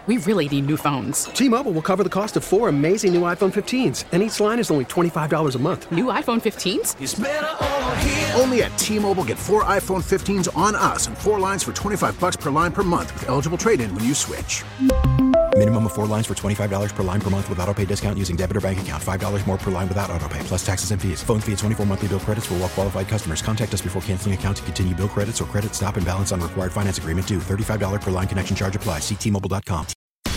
We really need new phones. T-Mobile will cover the cost of 4 amazing new iPhone 15s, and each line is only $25 a month. New iPhone 15s? It's better over here. Only at T-Mobile, get 4 iPhone 15s on us and 4 lines for $25 per line per month with eligible trade-in when you switch. Minimum of 4 lines for $25 per line per month with autopay discount using debit or bank account. $5 more per line without autopay, plus taxes and fees. Phone fee at 24 monthly bill credits for well-qualified customers. Contact us before canceling account to continue bill credits or credit stop and balance on required finance agreement due. $35 per line connection charge applies. See T-Mobile.com.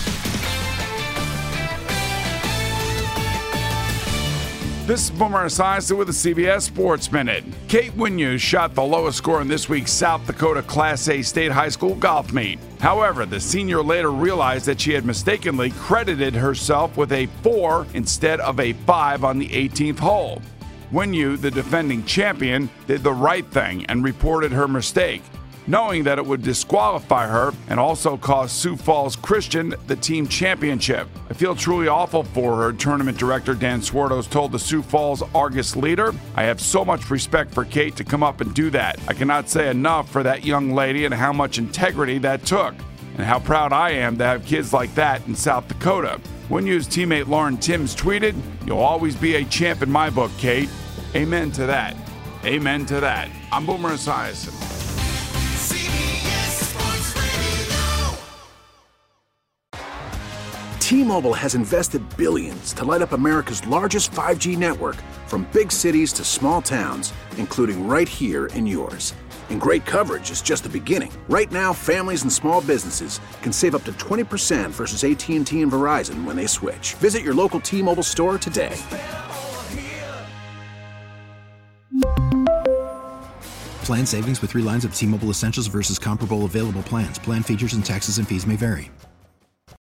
This is Boomer Esiason with the CBS Sports Minute. Kate Wynyus shot the lowest score in this week's South Dakota Class A State High School golf meet. However, the senior later realized that she had mistakenly credited herself with a 4 instead of a 5 on the 18th hole. Wynyus, the defending champion, did the right thing and reported her mistake, knowing that it would disqualify her and also cost Sioux Falls Christian the team championship. I feel truly awful for her, tournament director Dan Swartos told the Sioux Falls Argus Leader. I have so much respect for Kate to come up and do that. I cannot say enough for that young lady and how much integrity that took, and how proud I am to have kids like that in South Dakota. Wynyus' teammate Lauren Timms tweeted, "You'll always be a champ in my book, Kate." Amen to that. Amen to that. I'm Boomer Esiason. T-Mobile has invested billions to light up America's largest 5G network, from big cities to small towns, including right here in yours. And great coverage is just the beginning. Right now, families and small businesses can save up to 20% versus AT&T and Verizon when they switch. Visit your local T-Mobile store today. Plan savings with 3 lines of T-Mobile Essentials versus comparable available plans. Plan features and taxes and fees may vary.